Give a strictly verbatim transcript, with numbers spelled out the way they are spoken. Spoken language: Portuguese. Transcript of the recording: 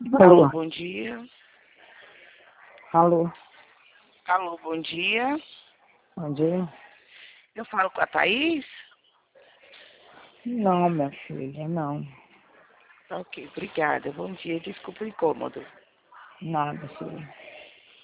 Alô, Alô, bom dia. alô, Alô, bom dia. bom dia. Eu falo com a Thaís? Não, minha filha, não. Ok, obrigada. Bom dia, desculpa o incômodo. Nada, filha.